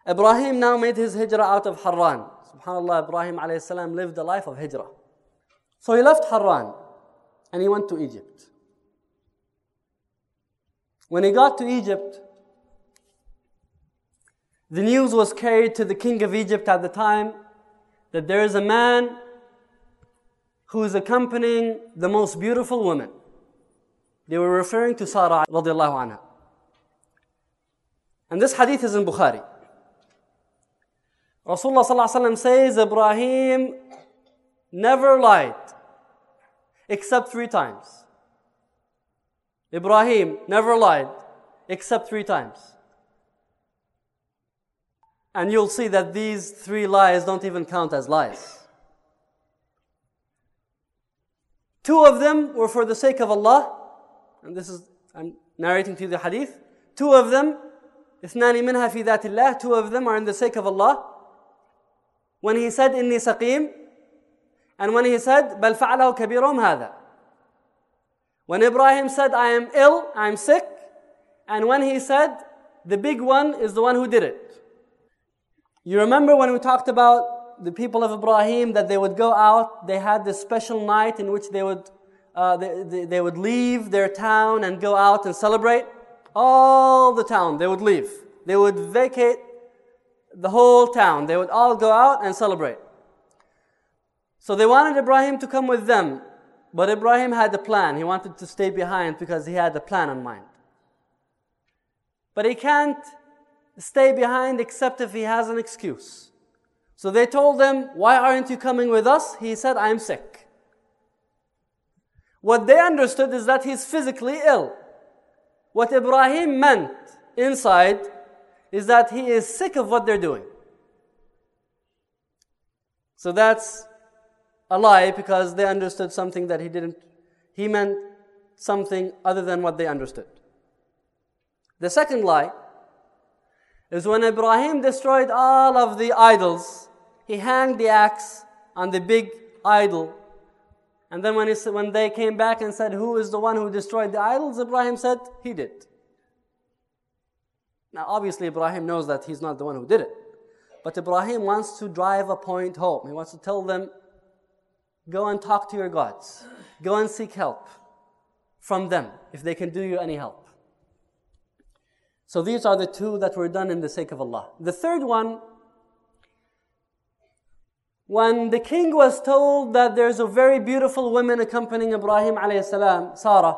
Ibrahim now made his hijrah out of Harran. SubhanAllah, Ibrahim alayhi salam lived a life of hijrah. So he left Harran and he went to Egypt. When he got to Egypt, the news was carried to the king of Egypt at the time that there is a man who is accompanying the most beautiful woman. They were referring to Sarah radiallahu anha. And this hadith is in Bukhari. Rasulullah sallallahu alaihi wasallam says Ibrahim never lied except 3 times. Ibrahim never lied except 3 times. And you'll see that these 3 lies don't even count as lies. 2 of them were for the sake of Allah. And this is, I'm narrating to you the hadith. 2 of them, اثنان منها في ذات الله, 2 of them are in the sake of Allah. When he said, إني سقيم, and when he said, بل فعله كبيرهم هذا. When Ibrahim said, I am ill, I am sick, and when he said, the big one is the one who did it. You remember when we talked about the people of Ibrahim, that they would go out, they had this special night in which they would leave their town and go out and celebrate? All the town, they would leave. They would vacate the whole town. They would all go out and celebrate. So they wanted Ibrahim to come with them. But Ibrahim had a plan. He wanted to stay behind because he had a plan in mind. But he can't stay behind except if he has an excuse. So they told him, why aren't you coming with us? He said, I am sick. What they understood is that he's physically ill. What Ibrahim meant inside is that he is sick of what they're doing. So that's a lie because they understood something that he didn't. He meant something other than what they understood. The second lie is when Ibrahim destroyed all of the idols, he hanged the axe on the big idol. And then when they came back and said, who is the one who destroyed the idols? Ibrahim said, he did. Now obviously Ibrahim knows that he's not the one who did it. But Ibrahim wants to drive a point home. He wants to tell them, go and talk to your gods. Go and seek help from them if they can do you any help. So these are the 2 that were done in the sake of Allah. The third one, when the king was told that there's a very beautiful woman accompanying Ibrahim alayhi salam, Sarah,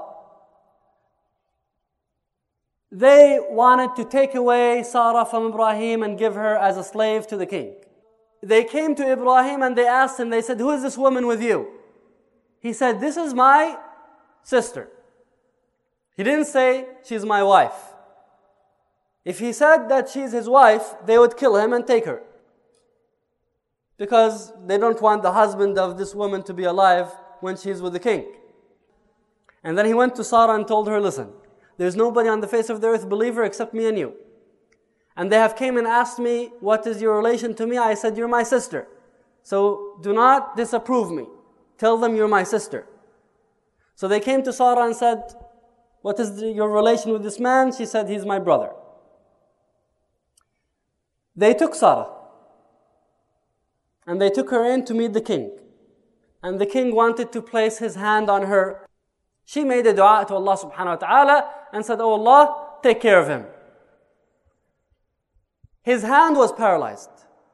they wanted to take away Sarah from Ibrahim and give her as a slave to the king. They came to Ibrahim and they asked him, they said, who is this woman with you? He said, this is my sister. He didn't say, she's my wife. If he said that she's his wife, they would kill him and take her. Because they don't want the husband of this woman to be alive when she's with the king. And then he went to Sarah and told her, listen, there's nobody on the face of the earth believer except me and you. And they have came and asked me, what is your relation to me? I said, you're my sister. So do not disapprove me. Tell them you're my sister. So they came to Sarah and said, what is your relation with this man? She said, he's my brother. They took Sarah. And they took her in to meet the king. And the king wanted to place his hand on her. She made a dua to Allah subhanahu wa ta'ala and said, oh Allah, take care of him. His hand was paralyzed.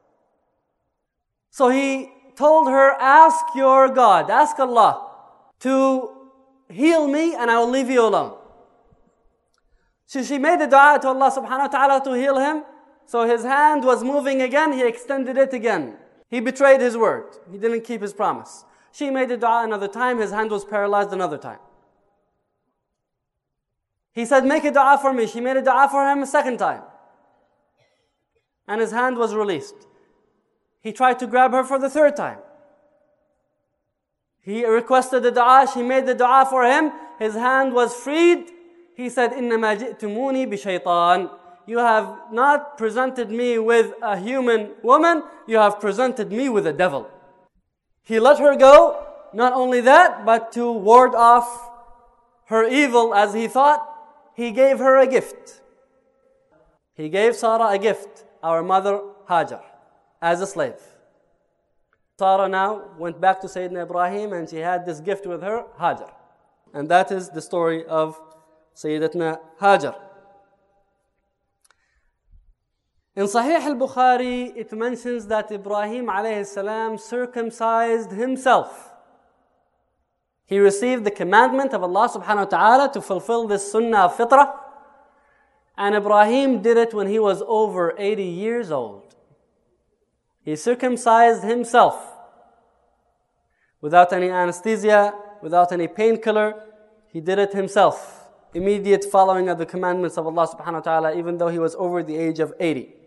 So he told her, ask your God, ask Allah to heal me and I will leave you alone. So she made a dua to Allah subhanahu wa ta'ala to heal him. So his hand was moving again, he extended it again. He betrayed his word. He didn't keep his promise. She made a dua another time, his hand was paralyzed another time. He said, make a dua for me. She made a dua for him a second time. And his hand was released. He tried to grab her for the third time. He requested the dua, she made the dua for him, his hand was freed. He said, إِنَّمَا جِئْتُمُونِي بِشَيْطَانٍ. You have not presented me with a human woman, you have presented me with a devil. He let her go, not only that, but to ward off her evil as he thought, he gave her a gift. He gave Sarah a gift. our mother Hajar as a slave. Sarah now went back to Sayyidina Ibrahim and she had this gift with her, Hajar. And that is the story of Sayyidatna Hajar. In Sahih al-Bukhari, it mentions that Ibrahim alayhi salam circumcised himself. He received the commandment of Allah subhanahu wa ta'ala to fulfill this sunnah of fitrah. And Ibrahim did it when he was over 80 years old. He circumcised himself without any anesthesia, without any painkiller. He did it himself, immediate following of the commandments of Allah subhanahu wa ta'ala, even though he was over the age of 80.